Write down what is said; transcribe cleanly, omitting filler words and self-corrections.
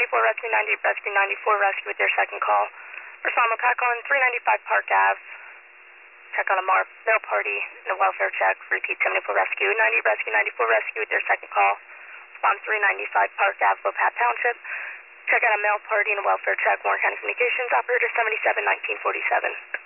Rescue 90, Rescue 94 Rescue with their second call. Respond Macaque on 395 Park Ave. Check on a male party and a welfare check. Repeat 74 Rescue 90, Rescue 94 Rescue with their second call. Respond 395 Park Ave, Lopat Township. Check out a male party and a welfare check. Warren County Communications, Operator 77 1947.